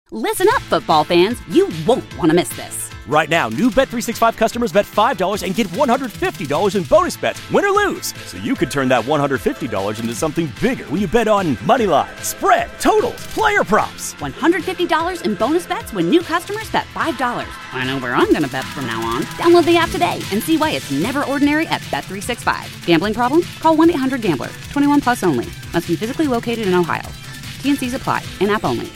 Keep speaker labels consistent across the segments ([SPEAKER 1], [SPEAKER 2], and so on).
[SPEAKER 1] Listen up, football fans. You won't want to miss this.
[SPEAKER 2] Right now, new Bet365 customers bet $5 and get $150 in bonus bets, win or lose. So you could turn that $150 into something bigger when you bet on money line, spread, totals, player props.
[SPEAKER 1] $150 in bonus bets when new customers bet $5. I know where I'm going to bet from now on. Download the app today and see why it's never ordinary at Bet365. Gambling problem? Call 1-800-GAMBLER. 21 plus only. Must be physically located in Ohio. T&Cs apply. In-app only.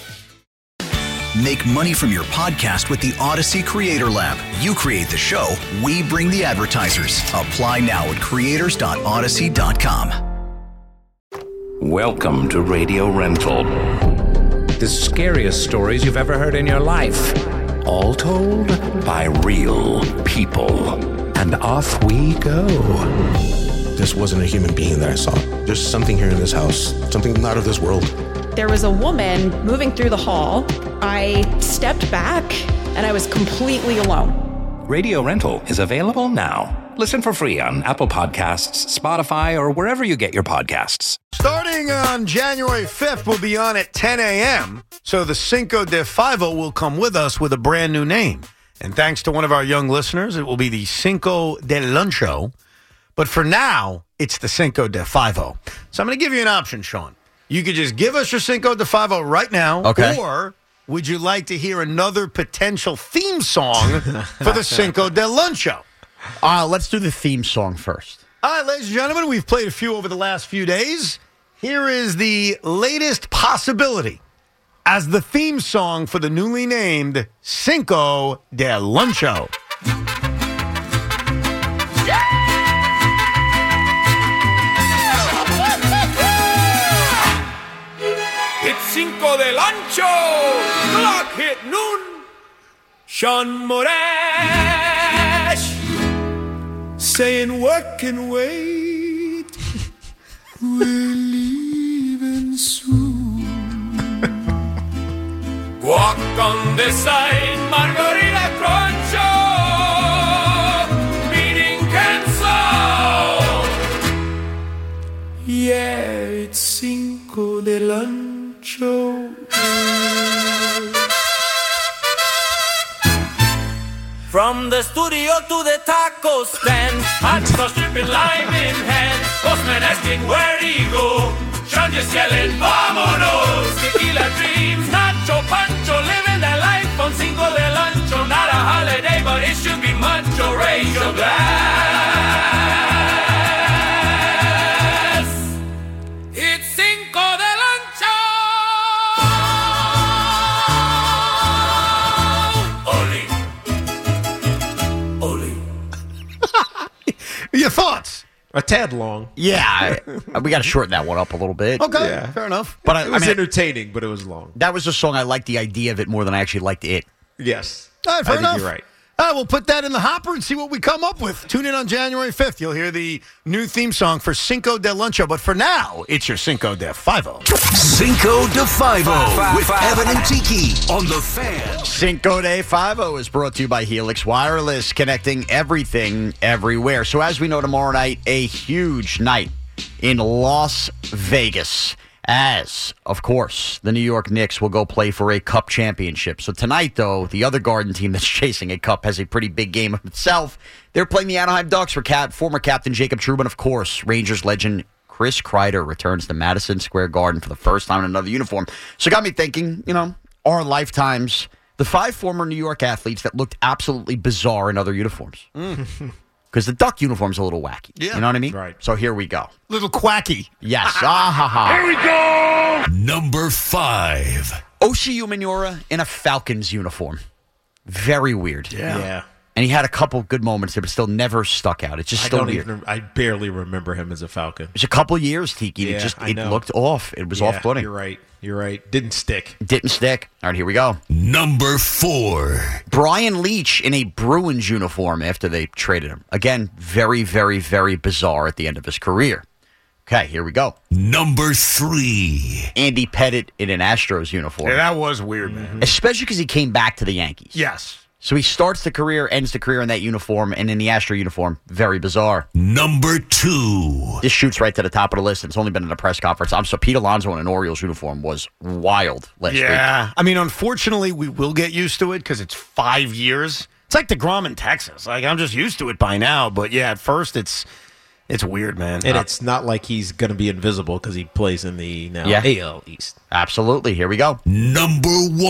[SPEAKER 3] Make money from your podcast with the Odyssey Creator Lab. You create the show, we bring the advertisers. Apply now at creators.odyssey.com.
[SPEAKER 4] Welcome to Radio Rental. The scariest stories you've ever heard in your life. All told by real people. And off we go.
[SPEAKER 5] This wasn't a human being that I saw. There's something here in this house, something not of this world.
[SPEAKER 6] There was a woman moving through the hall. I stepped back and I was completely alone.
[SPEAKER 4] Radio Rental is available now. Listen for free on Apple Podcasts, Spotify, or wherever you get your podcasts.
[SPEAKER 7] Starting on January 5th, we'll be on at 10 a.m. So the Cinco de Fivo will come with us with a brand new name. And thanks to one of our young listeners, it will be the Cinco de Luncho. But for now, it's the Cinco de Fivo. So I'm going to give you an option, Sean. You could just give us your Cinco de Fivo right now.
[SPEAKER 8] Okay.
[SPEAKER 7] Or would you like to hear another potential theme song for the Cinco de Luncho?
[SPEAKER 8] Let's do the theme song first.
[SPEAKER 7] All right, ladies and gentlemen, we've played a few over the last few days. Here is the latest possibility as the theme song for the newly named Cinco de Luncho.
[SPEAKER 9] It's Cinco de Luncho. Clock hit noon. Sean Morash saying work can wait. We're leaving soon. Walk on the side, Margarita Concho. Meeting canceled. Yeah, it's Cinco de Luncho. From the studio to the taco stand, hot sauce dripping, lime in hand. Postman asking where he go. Sean just yelling, vámonos. Tequila dreams, Nacho Pancho, living that life on Cinco de Luncho. Not a holiday, but it should be mucho. Raise your glass. It's Cinco de Luncho. Oli.
[SPEAKER 7] Your thoughts?
[SPEAKER 5] A tad long.
[SPEAKER 8] Yeah, we got to shorten that one up a little bit.
[SPEAKER 7] Okay,
[SPEAKER 5] Yeah.
[SPEAKER 7] fair enough.
[SPEAKER 8] But
[SPEAKER 5] It was entertaining, but it was long.
[SPEAKER 8] that was a song I liked the idea of it more than I actually liked it.
[SPEAKER 5] Yes.
[SPEAKER 7] All right, fair
[SPEAKER 5] I think
[SPEAKER 7] enough.
[SPEAKER 5] you're right.
[SPEAKER 7] All right, we'll put that in the hopper and see what we come up with. Tune in on January 5th. You'll hear the new theme song for Cinco de Luncho. But for now, it's your Cinco de Fivo.
[SPEAKER 3] Cinco de Fivo with Evan and Tiki on The Fan.
[SPEAKER 8] Cinco de Fivo is brought to you by Helix Wireless, connecting everything everywhere. So as we know, tomorrow night, a huge night in Las Vegas. As, of course, the New York Knicks will go play for a cup championship. So tonight, though, the other Garden team that's chasing a cup has a pretty big game of itself. They're playing the Anaheim Ducks for former captain Jacob Trouba. Of course, Rangers legend Chris Kreider returns to Madison Square Garden for the first time in another uniform. So it got me thinking, our lifetimes, the 5 former New York athletes that looked absolutely bizarre in other uniforms. Because the Duck uniform's a little wacky.
[SPEAKER 7] Yeah.
[SPEAKER 8] You know what I mean?
[SPEAKER 5] Right.
[SPEAKER 8] So here we go.
[SPEAKER 7] Little quacky.
[SPEAKER 8] Yes. Here we
[SPEAKER 3] go! Number 5.
[SPEAKER 8] Oshie Umenyiora in a Falcons uniform. Very weird.
[SPEAKER 5] Yeah.
[SPEAKER 8] And he had a couple good moments there, but still never stuck out. It's just still weird.
[SPEAKER 5] I barely remember him as a Falcon.
[SPEAKER 8] It was a couple years, Tiki.
[SPEAKER 5] Yeah,
[SPEAKER 8] It looked off. It was off-putting.
[SPEAKER 5] You're right. Didn't stick.
[SPEAKER 8] Didn't stick. All right, here we go.
[SPEAKER 3] Number 4.
[SPEAKER 8] Brian Leach in a Bruins uniform after they traded him. Again, very, very, very bizarre at the end of his career. Okay, here we go.
[SPEAKER 3] Number 3.
[SPEAKER 8] Andy Pettitte in an Astros uniform.
[SPEAKER 7] Yeah, that was weird, man.
[SPEAKER 8] Especially because he came back to the Yankees.
[SPEAKER 7] Yes.
[SPEAKER 8] So he starts the career, ends the career in that uniform, and in the Astro uniform. Very bizarre.
[SPEAKER 3] Number 2.
[SPEAKER 8] This shoots right to the top of the list, and it's only been in a press conference. So Pete Alonso in an Orioles uniform was wild last week.
[SPEAKER 7] Yeah. I mean, unfortunately, we will get used to it because it's 5 years. It's like DeGrom in Texas. Like, I'm just used to it by now. But, yeah, at first, it's weird, man.
[SPEAKER 10] And it's not like he's going to be invisible because he plays in the AL East.
[SPEAKER 8] Absolutely. Here we go.
[SPEAKER 3] Number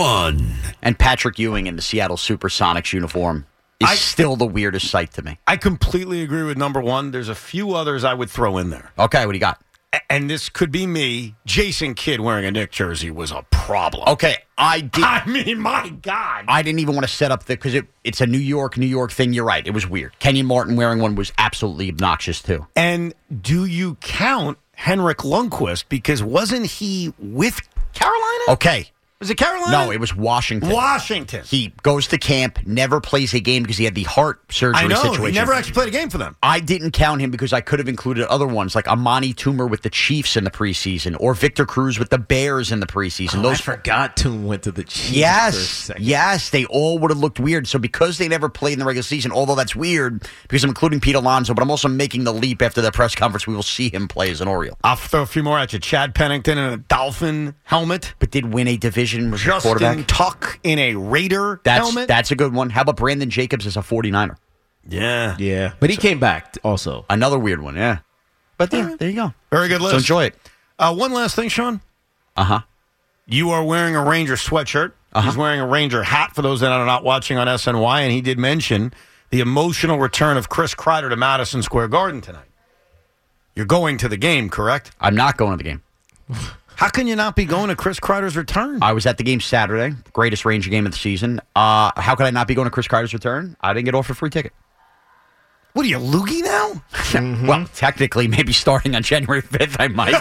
[SPEAKER 3] 1.
[SPEAKER 8] And Patrick Ewing in the Seattle Supersonics uniform is still the weirdest sight to me.
[SPEAKER 7] I completely agree with number 1. There's a few others I would throw in there.
[SPEAKER 8] Okay, what do you got?
[SPEAKER 7] And this could be me. Jason Kidd wearing a Knicks jersey was a problem.
[SPEAKER 8] Okay, I
[SPEAKER 7] mean, my God.
[SPEAKER 8] I didn't even want to set up because it's a New York thing. You're right. It was weird. Kenyon Martin wearing one was absolutely obnoxious, too.
[SPEAKER 7] And do you count Henrik Lundqvist? Because wasn't he with Carolina?
[SPEAKER 8] Okay.
[SPEAKER 7] Was it Carolina?
[SPEAKER 8] No, it was Washington.
[SPEAKER 7] Washington.
[SPEAKER 8] He goes to camp, never plays a game because he had the heart surgery situation.
[SPEAKER 7] He never actually played a game for them.
[SPEAKER 8] I didn't count him because I could have included other ones like Amani Toomer with the Chiefs in the preseason or Victor Cruz with the Bears in the preseason.
[SPEAKER 10] I forgot Toomer went to the Chiefs.
[SPEAKER 8] Yes, they all would have looked weird. So because they never played in the regular season, although that's weird because I'm including Pete Alonso, but I'm also making the leap after the press conference. We will see him play as an Oriole.
[SPEAKER 7] I'll throw a few more at you. Chad Pennington in a Dolphin helmet.
[SPEAKER 8] But did win a division with a quarterback.
[SPEAKER 7] Tuck in a Raider helmet.
[SPEAKER 8] That's a good one. How about Brandon Jacobs as a 49er?
[SPEAKER 7] Yeah.
[SPEAKER 10] But he came back also.
[SPEAKER 8] Another weird one, yeah. But there you go.
[SPEAKER 7] Very good list.
[SPEAKER 8] So enjoy it.
[SPEAKER 7] One last thing, Sean.
[SPEAKER 8] Uh-huh.
[SPEAKER 7] You are wearing a Ranger sweatshirt. He's wearing a Ranger hat for those that are not watching on SNY, and he did mention the emotional return of Chris Kreider to Madison Square Garden tonight. You're going to the game, correct?
[SPEAKER 8] I'm not going to the game.
[SPEAKER 7] How can you not be going to Chris Kreider's return?
[SPEAKER 8] I was at the game Saturday, greatest Ranger game of the season. How could I not be going to Chris Kreider's return? I didn't get offered a free ticket.
[SPEAKER 7] What are you, loogie now?
[SPEAKER 8] Mm-hmm. Well, technically, maybe starting on January 5th, I might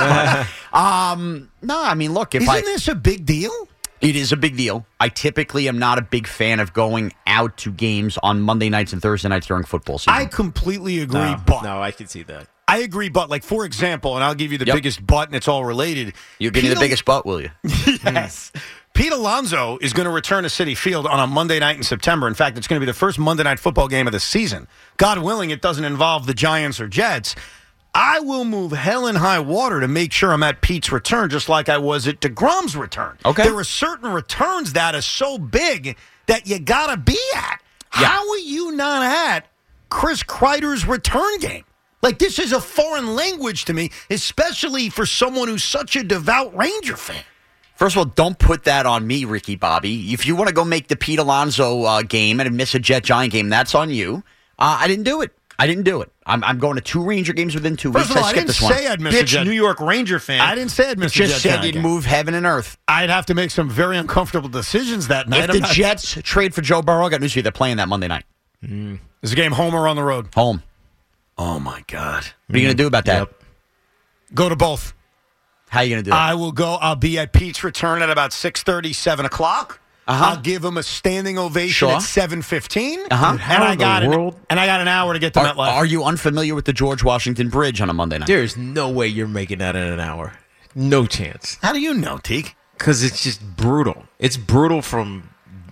[SPEAKER 8] be. No, I mean, look,
[SPEAKER 7] Isn't this a big deal?
[SPEAKER 8] It is a big deal. I typically am not a big fan of going out to games on Monday nights and Thursday nights during football season.
[SPEAKER 7] I completely agree,
[SPEAKER 10] No, I can see that.
[SPEAKER 7] I agree, but like, for example, and I'll give you the biggest butt, and it's all related.
[SPEAKER 8] You'll give me the biggest butt, will you?
[SPEAKER 7] Yes. Pete Alonso is going to return to Citi Field on a Monday night in September. In fact, it's going to be the first Monday night football game of the season. God willing, it doesn't involve the Giants or Jets. I will move hell and high water to make sure I'm at Pete's return, just like I was at DeGrom's return.
[SPEAKER 8] Okay.
[SPEAKER 7] There are certain returns that are so big that you got to be at. Yeah. How are you not at Chris Kreider's return game? Like, this is a foreign language to me, especially for someone who's such a devout Ranger fan.
[SPEAKER 8] First of all, don't put that on me, Ricky Bobby. If you want to go make the Pete Alonso game and miss a Jet-Giant game, that's on you. I didn't do it. I'm going to 2 Ranger games within 2 weeks.
[SPEAKER 7] First of all, I didn't say I'd miss a Jet.
[SPEAKER 8] New York Ranger fan.
[SPEAKER 7] I didn't say I'd miss a Jet.
[SPEAKER 8] Just said you'd move heaven and earth.
[SPEAKER 7] I'd have to make some very uncomfortable decisions that night.
[SPEAKER 8] If the Jets trade for Joe Burrow, I got news for you. They're playing that Monday night.
[SPEAKER 7] Is the game home or on the road?
[SPEAKER 8] Home.
[SPEAKER 7] Oh, my God.
[SPEAKER 8] What are you going to do about that?
[SPEAKER 7] Yep. Go to both.
[SPEAKER 8] How are you going to do it?
[SPEAKER 7] I will go. I'll be at Pete's return at about 6:30, 7 o'clock. I'll give him a standing ovation at 7:15. And I got an hour to get to MetLife.
[SPEAKER 8] Are you unfamiliar with the George Washington Bridge on a Monday night?
[SPEAKER 10] There's no way you're making that in an hour. No chance.
[SPEAKER 7] How do you know, Teague?
[SPEAKER 10] Because it's just brutal. It's brutal from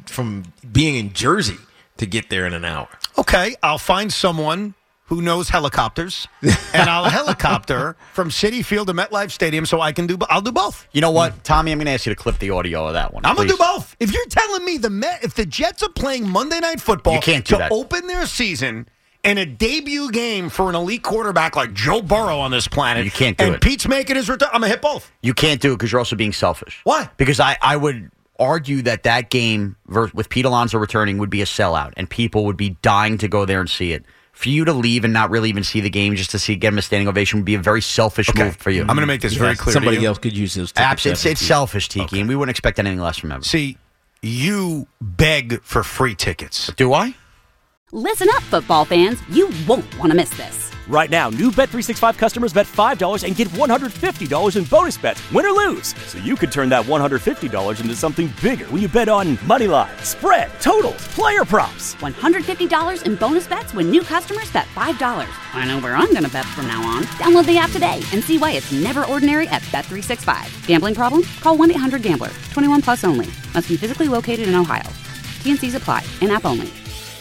[SPEAKER 10] being in Jersey to get there in an hour.
[SPEAKER 7] Okay, I'll find someone who knows helicopters, and I'll helicopter from Citi Field to MetLife Stadium so I can do. I'll do both.
[SPEAKER 8] You know what, Tommy? I'm going to ask you to clip the audio of that one.
[SPEAKER 7] I'm going to do both. If you're telling me if the Jets are playing Monday Night Football
[SPEAKER 8] you can't do that.
[SPEAKER 7] Open their season and a debut game for an elite quarterback like Joe Burrow on this planet,
[SPEAKER 8] you can't do it.
[SPEAKER 7] And Pete's making his return, I'm going to hit both.
[SPEAKER 8] You can't do it because you're also being selfish.
[SPEAKER 7] Why?
[SPEAKER 8] Because I would argue that game with Pete Alonso returning would be a sellout, and people would be dying to go there and see it. For you to leave and not really even see the game just to get him a standing ovation would be a very selfish move for you.
[SPEAKER 7] I'm going to make this very clear.
[SPEAKER 10] Somebody else could use those tickets.
[SPEAKER 8] Absolutely. It's selfish, Tiki, and we wouldn't expect anything less from him.
[SPEAKER 7] See, you beg for free tickets.
[SPEAKER 8] Do I?
[SPEAKER 1] Listen up, football fans. You won't want to miss this.
[SPEAKER 2] Right now, new Bet365 customers bet $5 and get $150 in bonus bets, win or lose. So you could turn that $150 into something bigger when you bet on Moneyline, spread, totals, player props.
[SPEAKER 1] $150 in bonus bets when new customers bet $5. I know where I'm going to bet from now on. Download the app today and see why it's never ordinary at Bet365. Gambling problem? Call 1-800-GAMBLER. 21 plus only. Must be physically located in Ohio. T&Cs apply. In-app only.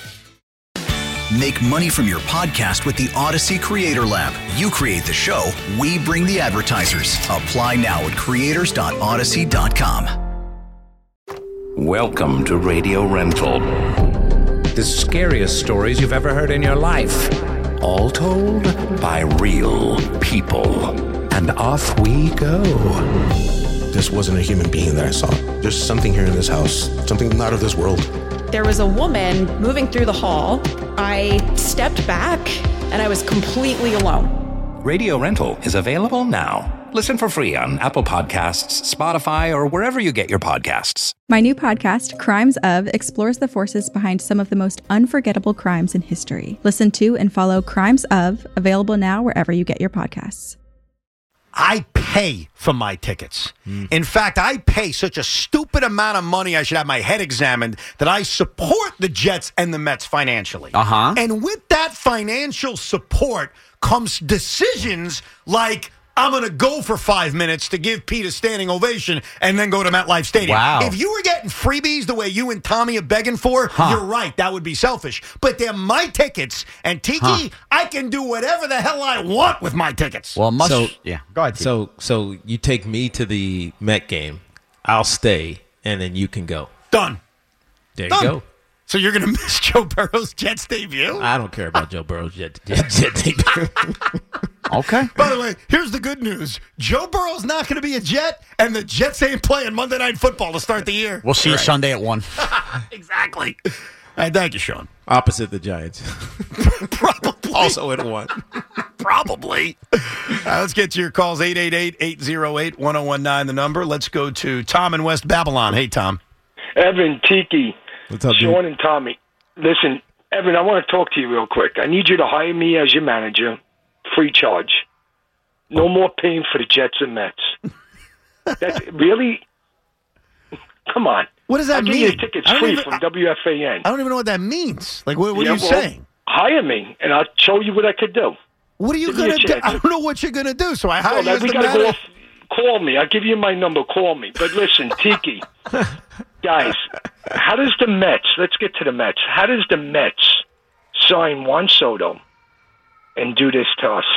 [SPEAKER 3] Make money from your podcast with the Odyssey Creator Lab. You create the show, we bring the advertisers. Apply now at creators.odyssey.com.
[SPEAKER 4] Welcome to Radio Rental. The scariest stories you've ever heard in your life. All told by real people. And off we go.
[SPEAKER 5] This wasn't a human being that I saw. There's something here in this house, something not of this world.
[SPEAKER 6] There was a woman moving through the hall. I stepped back and I was completely alone.
[SPEAKER 4] Radio Rental is available now. Listen for free on Apple Podcasts, Spotify, or wherever you get your podcasts.
[SPEAKER 11] My new podcast, Crimes Of, explores the forces behind some of the most unforgettable crimes in history. Listen to and follow Crimes Of, available now wherever you get your podcasts.
[SPEAKER 7] I pay for my tickets. In fact, I pay such a stupid amount of money I should have my head examined that I support the Jets and the Mets financially. And with that financial support comes decisions like I'm going to go for 5 minutes to give Pete a standing ovation and then go to MetLife Stadium.
[SPEAKER 8] Wow.
[SPEAKER 7] If you were getting freebies the way you and Tommy are begging for, you're right. That would be selfish. But they're my tickets. And Tiki, I can do whatever the hell I want with my tickets.
[SPEAKER 8] Well,
[SPEAKER 10] So-
[SPEAKER 8] yeah. Go ahead. Tiki.
[SPEAKER 10] So you take me to the Met game, I'll stay, and then you can go.
[SPEAKER 7] Done.
[SPEAKER 10] There you
[SPEAKER 7] Done.
[SPEAKER 10] go.
[SPEAKER 7] So you're going to miss Joe Burrow's Jets debut?
[SPEAKER 10] I don't care about Joe Burrow's jet debut.
[SPEAKER 8] Okay.
[SPEAKER 7] By the way, here's the good news. Joe Burrow's not going to be a Jet, and the Jets ain't playing Monday Night Football to start the year.
[SPEAKER 8] We'll see you Sunday at 1.
[SPEAKER 7] Exactly. All right, thank you, Sean.
[SPEAKER 10] Opposite the Giants.
[SPEAKER 7] Probably.
[SPEAKER 10] Also at 1.
[SPEAKER 7] Probably. Let's get to your calls. 888-808-1019, the number. Let's go to Tom in West Babylon. Hey, Tom.
[SPEAKER 12] Evan, Tiki,
[SPEAKER 10] What's up,
[SPEAKER 12] Sean, and Tommy. Listen, Evan, I want to talk to you real quick. I need you to hire me as your manager, free charge. No more paying for the Jets and Mets. That's really? Come on.
[SPEAKER 7] What does that
[SPEAKER 12] I'll
[SPEAKER 7] mean?
[SPEAKER 12] give you tickets free from WFAN.
[SPEAKER 7] I don't even know what that means. Like, what are you
[SPEAKER 12] well,
[SPEAKER 7] saying?
[SPEAKER 12] Hire me, and I'll show you what I could do.
[SPEAKER 7] What are you
[SPEAKER 12] Give me
[SPEAKER 7] going
[SPEAKER 12] a
[SPEAKER 7] to do?
[SPEAKER 12] chance.
[SPEAKER 7] I don't know what you're going to do, so I hire you as
[SPEAKER 12] we
[SPEAKER 7] the
[SPEAKER 12] gotta go
[SPEAKER 7] manager.
[SPEAKER 12] off. Call me. I'll give you my number. Call me. But listen, Tiki, guys, how does the Mets, let's get to the Mets. How does the Mets sign Juan Soto and do this to us?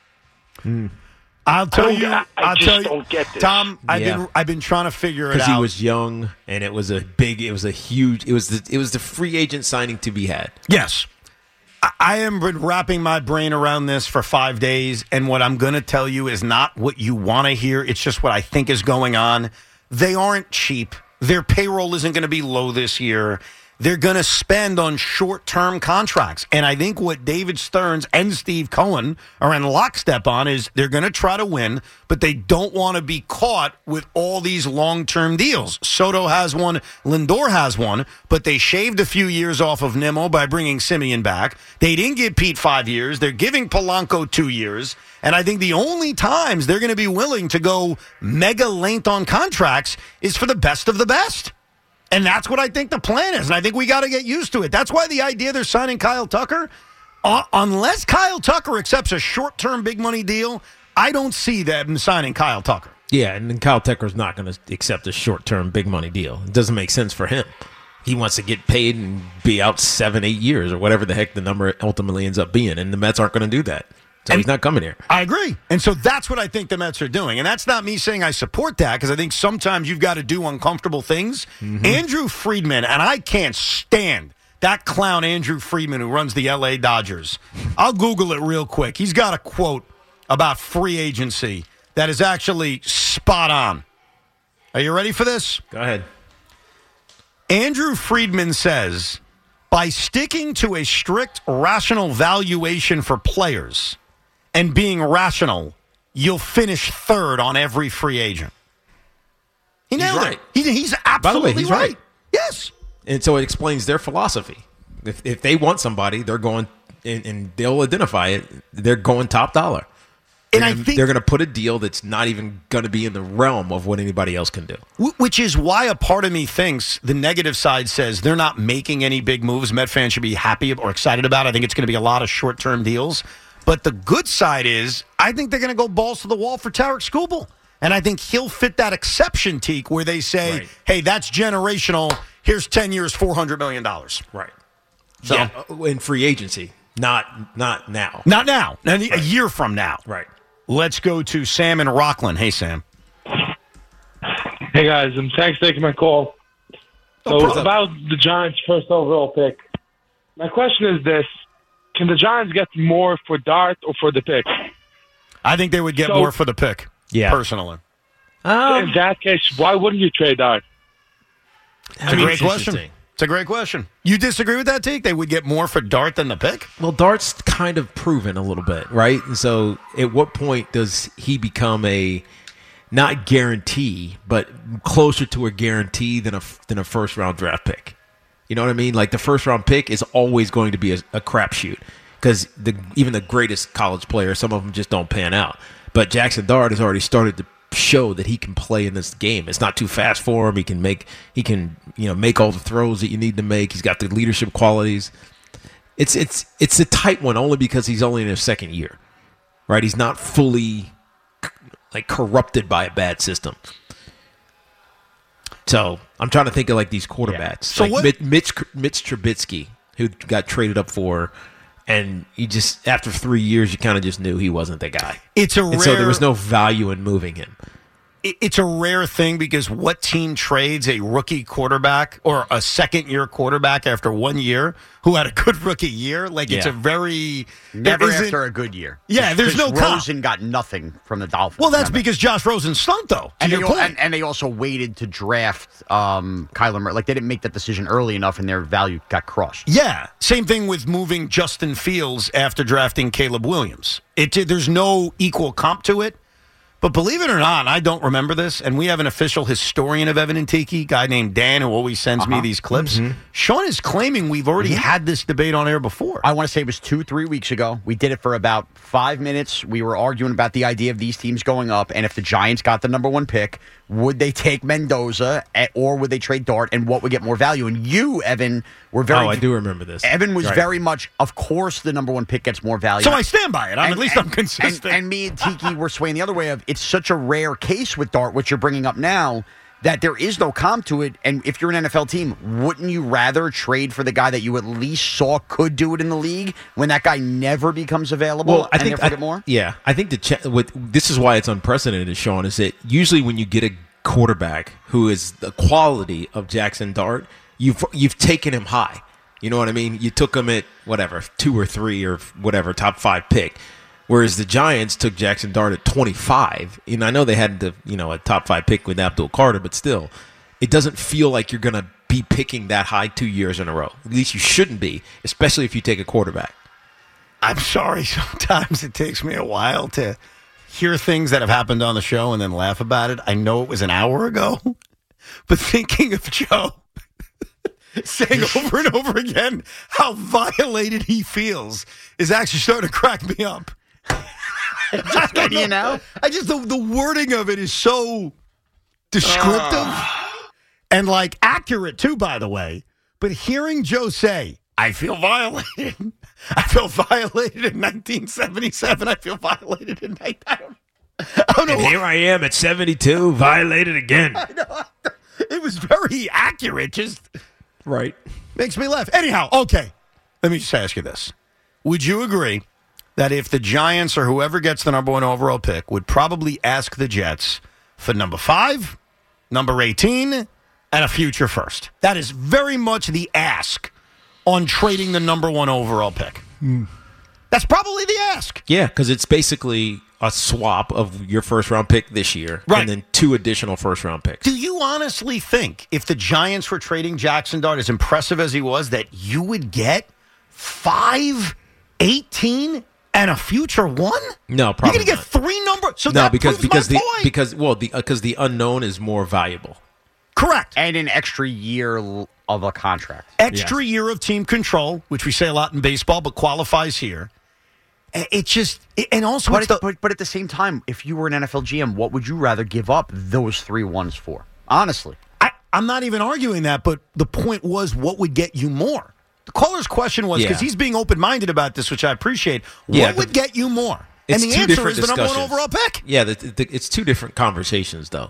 [SPEAKER 7] I'll tell you.
[SPEAKER 12] I just don't get this.
[SPEAKER 7] Tom,
[SPEAKER 10] Yeah.
[SPEAKER 7] I've been trying to figure it
[SPEAKER 10] Because
[SPEAKER 7] out.
[SPEAKER 10] he was young, and it was a huge. It was the free agent signing to be had.
[SPEAKER 7] Yes. I have been wrapping my brain around this for 5 days, and what I'm going to tell you is not what you want to hear. It's just what I think is going on. They aren't cheap. Their payroll isn't going to be low this year. They're going to spend on short-term contracts. And I think what David Stearns and Steve Cohen are in lockstep on is they're going to try to win, but they don't want to be caught with all these long-term deals. Soto has one, Lindor has one, but they shaved a few years off of Nimmo by bringing Simeon back. They didn't give Pete 5 years. They're giving Polanco 2 years. And I think the only times they're going to be willing to go mega length on contracts is for the best of the best. And that's what I think the plan is. And I think we got to get used to it. That's why the idea they're signing Kyle Tucker, unless Kyle Tucker accepts a short-term big money deal, I don't see them signing Kyle Tucker.
[SPEAKER 10] Yeah, and then Kyle Tucker's not going to accept a short-term big money deal. It doesn't make sense for him. He wants to get paid and be out 7-8 years or whatever the heck the number ultimately ends up being. And the Mets aren't going to do that. So he's not coming here.
[SPEAKER 7] I agree. And so that's what I think the Mets are doing. And that's not me saying I support that, because I think sometimes you've got to do uncomfortable things. Andrew Friedman, and I can't stand that clown Andrew Friedman who runs the L.A. Dodgers. I'll Google it real quick. He's got a quote about free agency that is actually spot on. Are you ready for this?
[SPEAKER 10] Go ahead.
[SPEAKER 7] Andrew Friedman says, by sticking to a strict rational valuation for players and being rational, you'll finish third on every free agent. He nailed
[SPEAKER 10] right.
[SPEAKER 7] it. He's
[SPEAKER 10] By the
[SPEAKER 7] absolutely
[SPEAKER 10] way, he's
[SPEAKER 7] right.
[SPEAKER 10] right.
[SPEAKER 7] Yes.
[SPEAKER 10] And so it explains their philosophy. If they want somebody, they're going, and they'll identify it, they're going top dollar.
[SPEAKER 7] And I think
[SPEAKER 10] they're going to put a deal that's not even going to be in the realm of what anybody else can do.
[SPEAKER 7] Which is why a part of me thinks the negative side says they're not making any big moves. Met fans should be happy or excited about. I think it's going to be a lot of short-term deals. But the good side is I think they're going to go balls to the wall for Tarek Skubal. And I think he'll fit that exception, Teak, where they say, hey, that's generational. here's 10 years, $400 million.
[SPEAKER 10] Right.
[SPEAKER 7] So,
[SPEAKER 10] yeah, in free agency, not now.
[SPEAKER 7] Not now. A year from now.
[SPEAKER 10] Right.
[SPEAKER 7] Let's go to Sam in Rockland. Hey, Sam.
[SPEAKER 13] Hey, guys, and thanks for taking my call. So about the Giants' first overall pick, my question is this. Can the Giants get more for Dart or for the pick?
[SPEAKER 7] I think they would get more for the pick, personally.
[SPEAKER 13] In that case, why wouldn't you trade Dart?
[SPEAKER 7] It's a great question. It's a great question. You disagree with that, Teak? They would get more for Dart than the pick?
[SPEAKER 10] Well, Dart's kind of proven a little bit, right? And so at what point does he become a not guarantee, but closer to a guarantee than a first-round draft pick? You know what I mean? Like the first-round pick is always going to be a crapshoot because even the greatest college players, some of them just don't pan out. But Jackson Dart has already started to show that he can play in this game. It's not too fast for him. He can make all the throws that you need to make. He's got the leadership qualities. It's a tight one only because he's only in his second year, right? He's not fully corrupted by a bad system. So I'm trying to think of these quarterbacks.
[SPEAKER 7] So
[SPEAKER 10] Mitch Trubisky, who got traded up for. And you just, after 3 years, you kind of just knew he wasn't the guy. So there was no value in moving him.
[SPEAKER 7] It's a rare thing because what team trades a rookie quarterback or a second-year quarterback after 1 year who had a good rookie year? It's a very...
[SPEAKER 8] Never after a good year.
[SPEAKER 7] Yeah, there's no comp.
[SPEAKER 8] Rosen got nothing from the Dolphins.
[SPEAKER 7] Well, that's because Josh Rosen stunk, though.
[SPEAKER 8] And they also waited to draft Kyler Murray. They didn't make that decision early enough, and their value got crushed.
[SPEAKER 7] Yeah, same thing with moving Justin Fields after drafting Caleb Williams. There's no equal comp to it. But believe it or not, I don't remember this, and we have an official historian of Evan and Tiki, guy named Dan, who always sends me these clips. Mm-hmm. Sean is claiming we've already had this debate on air before.
[SPEAKER 8] I want to say it was 2-3 weeks ago. We did it for about 5 minutes. We were arguing about the idea of these teams going up, and if the Giants got the number one pick, would they take Mendoza, or would they trade Dart, and what would get more value? And you, Evan, were very...
[SPEAKER 10] I do remember this.
[SPEAKER 8] Evan was very much, of course, the number one pick gets more value.
[SPEAKER 7] So I stand by it. At least I'm consistent.
[SPEAKER 8] And me and Tiki were swaying the other way of, it's such a rare case with Dart, which you're bringing up now, that there is no comp to it. And if you're an NFL team, wouldn't you rather trade for the guy that you at least saw could do it in the league when that guy never becomes available and therefore get more?
[SPEAKER 10] Yeah, I think this is why it's unprecedented, Sean, is that usually when you get a quarterback who is the quality of Jackson Dart, you've taken him high. You know what I mean? You took him at, 2 or 3 or whatever, top 5 pick. Whereas the Giants took Jackson Dart at 25. And I know they had a top 5 pick with Abdul Carter, but still, it doesn't feel like you're going to be picking that high 2 years in a row. At least you shouldn't be, especially if you take a quarterback.
[SPEAKER 7] I'm sorry. Sometimes it takes me a while to hear things that have happened on the show and then laugh about it. I know it was an hour ago, but thinking of Joe saying over and over again how violated he feels is actually starting to crack me up.
[SPEAKER 8] Just getting you now?
[SPEAKER 7] The wording of it is so descriptive and accurate too, by the way. But hearing Joe say, I feel violated. I felt violated in 1977. I feel violated in I don't know.
[SPEAKER 10] And here I am at 72, violated again.
[SPEAKER 7] I know. It was very accurate. Just
[SPEAKER 10] right.
[SPEAKER 7] Makes me laugh. Anyhow, okay. Let me just ask you this. Would you agree that if the Giants or whoever gets the number one overall pick would probably ask the Jets for number 5, number 18, and a future first? That is very much the ask on trading the number one overall pick. That's probably the ask.
[SPEAKER 10] Yeah, because it's basically a swap of your first-round pick this year and then 2 additional first-round picks.
[SPEAKER 7] Do you honestly think if the Giants were trading Jackson Dart, as impressive as he was, that you would get 5, 18, and a future 1?
[SPEAKER 10] No, probably
[SPEAKER 7] You're going to get 3 numbers. So
[SPEAKER 10] no,
[SPEAKER 7] that
[SPEAKER 10] because
[SPEAKER 7] proves my point.
[SPEAKER 10] because the unknown is more valuable.
[SPEAKER 7] Correct.
[SPEAKER 8] And an extra year of a contract.
[SPEAKER 7] Extra year of team control, which we say a lot in baseball, but qualifies here. It's just, and also,
[SPEAKER 8] but at the same time, if you were an NFL GM, what would you rather give up those 3 1s for? Honestly,
[SPEAKER 7] I'm not even arguing that, but the point was, what would get you more? The caller's question was, because he's being open-minded about this, which I appreciate, what would get you more? And the answer is the number one overall pick.
[SPEAKER 10] Yeah, it's 2 different conversations, though.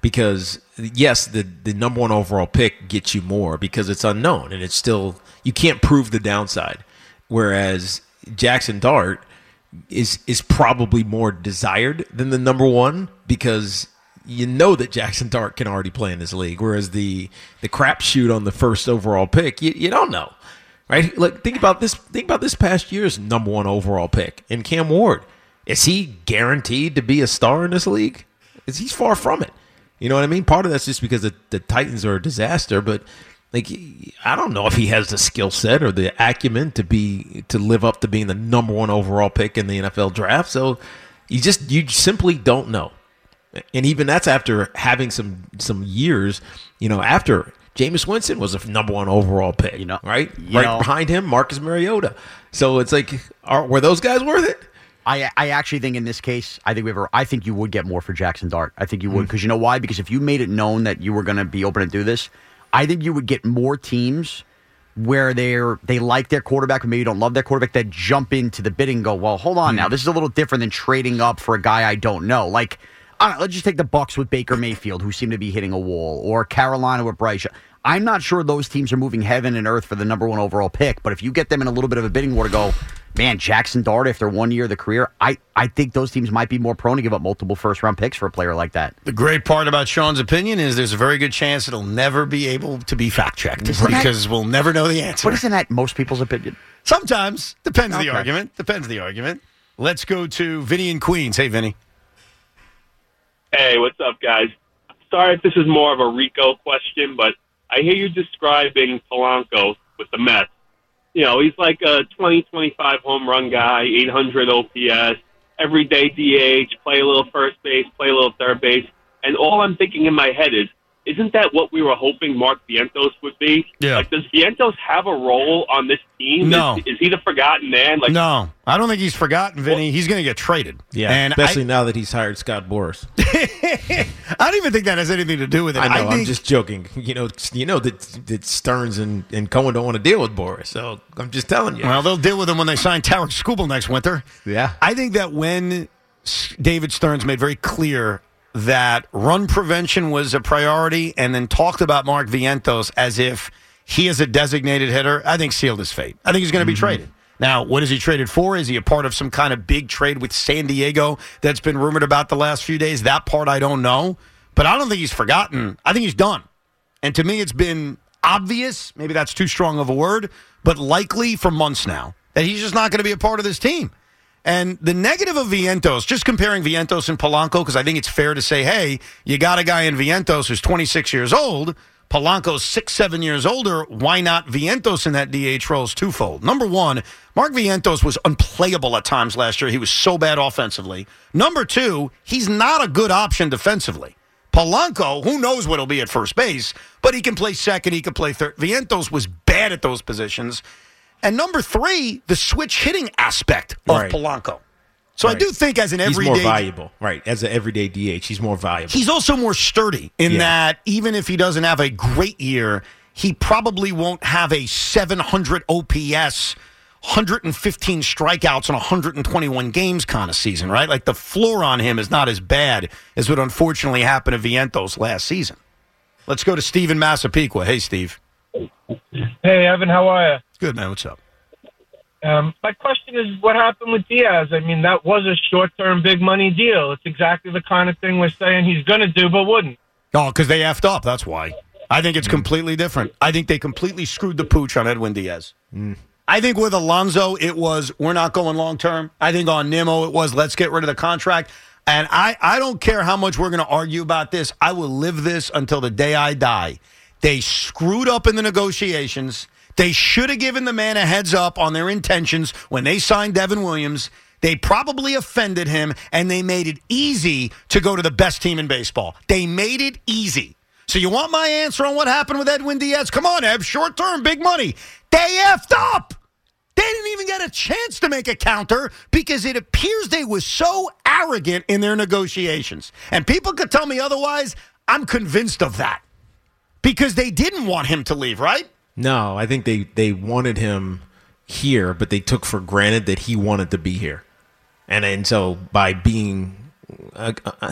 [SPEAKER 10] because yes, the number 1 overall pick gets you more because it's unknown and it's still, you can't prove the downside. Whereas Jackson Dart is probably more desired than the number 1 because you know that Jackson Dart can already play in this league. Whereas the crapshoot on the first overall pick, you don't know, right? Like think about this past year's number 1 overall pick in Cam Ward. Is he guaranteed to be a star in this league? He's far from it. You know what I mean? Part of that's just because the Titans are a disaster, but like I don't know if he has the skill set or the acumen to live up to being the number 1 overall pick in the NFL draft. So you simply don't know. And even that's after having some years, after Jameis Winston was a number 1 overall pick, right behind him, Marcus Mariota. So it's like, were those guys worth it?
[SPEAKER 8] I actually think in this case, I think you would get more for Jackson Dart. I think you would, because you know why? Because if you made it known that you were going to be open to do this, I think you would get more teams where they like their quarterback, or maybe don't love their quarterback, that jump into the bidding and go, well, hold on now, this is a little different than trading up for a guy I don't know. Like, let's just take the Bucs with Baker Mayfield, who seem to be hitting a wall, or Carolina with Bryce. I'm not sure those teams are moving heaven and earth for the number 1 overall pick, but if you get them in a little bit of a bidding war to go, man, Jackson Dart, after 1 year of the career, I think those teams might be more prone to give up multiple first-round picks for a player like that.
[SPEAKER 7] The great part about Sean's opinion is there's a very good chance it'll never be able to be fact-checked because we'll never know the answer.
[SPEAKER 8] But isn't that most people's opinion?
[SPEAKER 7] Sometimes. Depends the argument. Let's go to Vinny in Queens. Hey, Vinny.
[SPEAKER 14] Hey, what's up, guys? Sorry if this is more of a Rico question, but I hear you describing Polanco with the Mets. He's like a 20-25 home run guy, 800 OPS, everyday DH, play a little first base, play a little third base. And all I'm thinking in my head is, isn't that what we were hoping Mark Vientos would be?
[SPEAKER 7] Yeah.
[SPEAKER 14] Like, does Vientos have a role on this team?
[SPEAKER 7] No.
[SPEAKER 14] Is he the forgotten man?
[SPEAKER 7] No, I don't think he's forgotten, Vinny. He's going to get traded.
[SPEAKER 10] Yeah,
[SPEAKER 7] and
[SPEAKER 10] especially now that he's hired Scott Boras.
[SPEAKER 7] I don't even think that has anything to do with it.
[SPEAKER 10] I know, I'm just joking. You know that Stearns and Cohen don't want to deal with Boras, so I'm just telling you.
[SPEAKER 7] Well, they'll deal with him when they sign Tarek Skubal next winter.
[SPEAKER 10] Yeah.
[SPEAKER 7] I think that when David Stearns made very clear that run prevention was a priority and then talked about Mark Vientos as if he is a designated hitter, I think sealed his fate. I think he's going to be traded. Now, what is he traded for? Is he a part of some kind of big trade with San Diego that's been rumored about the last few days? That part I don't know. But I don't think he's forgotten. I think he's done. And to me, it's been obvious, maybe that's too strong of a word, but likely for months now, that he's just not going to be a part of this team. And the negative of Vientos, just comparing Vientos and Polanco, because I think it's fair to say, hey, you got a guy in Vientos who's 26 years old, Polanco's 6-7 years older, why not Vientos in that DH role is twofold. Number one, Mark Vientos was unplayable at times last year. He was so bad offensively. Number two, he's not a good option defensively. Polanco, who knows what he'll be at first base, but he can play second, he can play third. Vientos was bad at those positions. And number three, the switch hitting aspect of Polanco. So I do think as an everyday...
[SPEAKER 10] He's more valuable, right. As an everyday DH, he's more valuable.
[SPEAKER 7] He's also more sturdy in that even if he doesn't have a great year, he probably won't have a 700 OPS, 115 strikeouts in 121 games kind of season, right? Like the floor on him is not as bad as what unfortunately happened to Vientos last season. Let's go to Steve in Massapequa. Hey, Steve.
[SPEAKER 13] Hey, Evan, how are you?
[SPEAKER 7] Good, man. What's up?
[SPEAKER 13] My question is, what happened with Diaz? I mean, that was a short-term, big-money deal. It's exactly the kind of thing we're saying he's going to do but wouldn't.
[SPEAKER 7] Oh, because they effed up. That's why. I think it's completely different. I think they completely screwed the pooch on Edwin Diaz. I think with Alonso, it was, we're not going long-term. I think on Nimmo, it was, let's get rid of the contract. And I don't care how much we're going to argue about this. I will live this until the day I die. They screwed up in the negotiations. They should have given the man a heads up on their intentions when they signed Devin Williams. They probably offended him, and they made it easy to go to the best team in baseball. They made it easy. So you want my answer on what happened with Edwin Diaz? Come on, Ev, short term, big money. They effed up. They didn't even get a chance to make a counter because it appears they were so arrogant in their negotiations. And people could tell me otherwise. I'm convinced of that because they didn't want him to leave, right?
[SPEAKER 10] No, I think they wanted him here, but they took for granted that he wanted to be here. And so by being,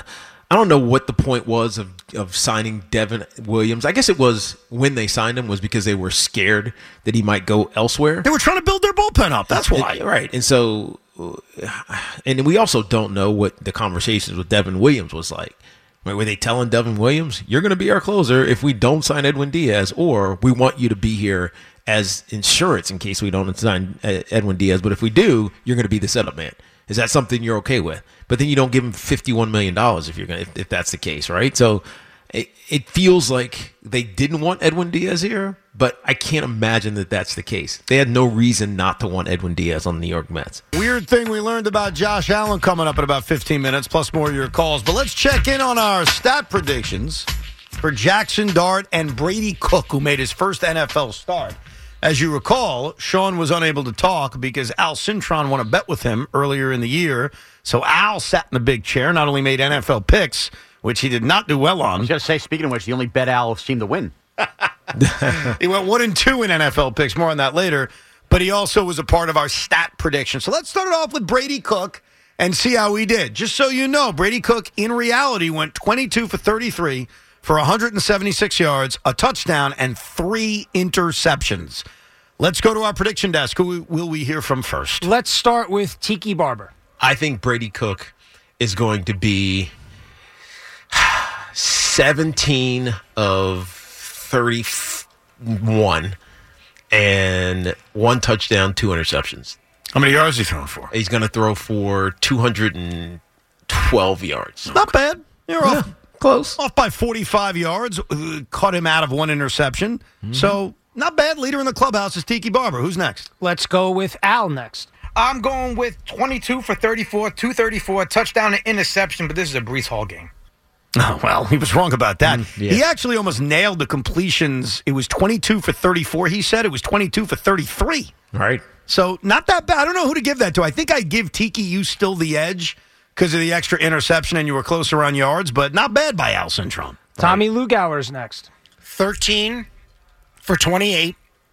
[SPEAKER 10] I don't know what the point was of signing Devin Williams. I guess it was when they signed him was because they were scared that he might go elsewhere.
[SPEAKER 7] They were trying to build their bullpen up. That's why.
[SPEAKER 10] Right. And so, and we also don't know what the conversations with Devin Williams was like. Were they telling Devin Williams, you're going to be our closer if we don't sign Edwin Diaz, or we want you to be here as insurance in case we don't sign Edwin Diaz, but if we do, you're going to be the setup man. Is that something you're okay with? But then you don't give him $51 million if that's the case, right? So it feels like they didn't want Edwin Diaz here, but I can't imagine that that's the case. They had no reason not to want Edwin Diaz on the New York Mets.
[SPEAKER 7] Weird thing we learned about Josh Allen coming up in about 15 minutes, plus more of your calls. But let's check in on our stat predictions for Jackson Dart and Brady Cook, who made his first NFL start. As you recall, Sean was unable to talk because Al Cintron won a bet with him earlier in the year. So Al sat in the big chair, not only made NFL picks, which he did not do well on.
[SPEAKER 8] I was going to say, speaking of which, the only bet Al seemed to win.
[SPEAKER 7] He went 1-2 in NFL picks. More on that later. But he also was a part of our stat prediction. So let's start it off with Brady Cook and see how he did. Just so you know, Brady Cook, in reality, went 22 for 33 for 176 yards, a touchdown, and 3 interceptions. Let's go to our prediction desk. Who will we hear from first?
[SPEAKER 15] Let's start with Tiki Barber.
[SPEAKER 10] I think Brady Cook is going to be 17 of 31 and 1 touchdown, 2 interceptions.
[SPEAKER 7] How many yards is he throwing for?
[SPEAKER 10] He's going to throw for 212 yards.
[SPEAKER 7] Not bad. You're off.
[SPEAKER 10] Close.
[SPEAKER 7] Off by 45 yards. Caught him out of 1 interception. Mm-hmm. So, not bad. Leader in the clubhouse is Tiki Barber. Who's next?
[SPEAKER 15] Let's go with Al next.
[SPEAKER 16] I'm going with 22 for 34, 234, touchdown and interception, but this is a Breece Hall game.
[SPEAKER 7] Oh, well, he was wrong about that.
[SPEAKER 10] Yeah.
[SPEAKER 7] He actually almost nailed the completions. It was 22 for 34, he said. It was 22 for 33.
[SPEAKER 10] Right.
[SPEAKER 7] So, not that bad. I don't know who to give that to. I think I give Tiki you still the edge because of the extra interception and you were closer on yards, but not bad by Al Cintron.
[SPEAKER 15] Tommy Lugauer's next.
[SPEAKER 16] 13 for 28,